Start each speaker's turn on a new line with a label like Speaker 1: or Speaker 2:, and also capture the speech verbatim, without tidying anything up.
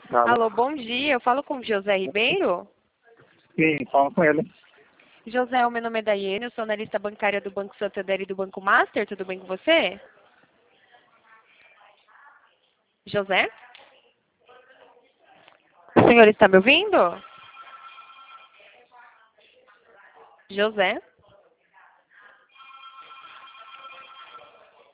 Speaker 1: Alô?
Speaker 2: Alô, bom dia. Eu falo com o José Ribeiro.
Speaker 1: Sim, fala com ele.
Speaker 2: José, o meu nome é Daiane, eu sou analista bancária do Banco Santander e do Banco Master. Tudo bem com você? José? O senhor está me ouvindo? José?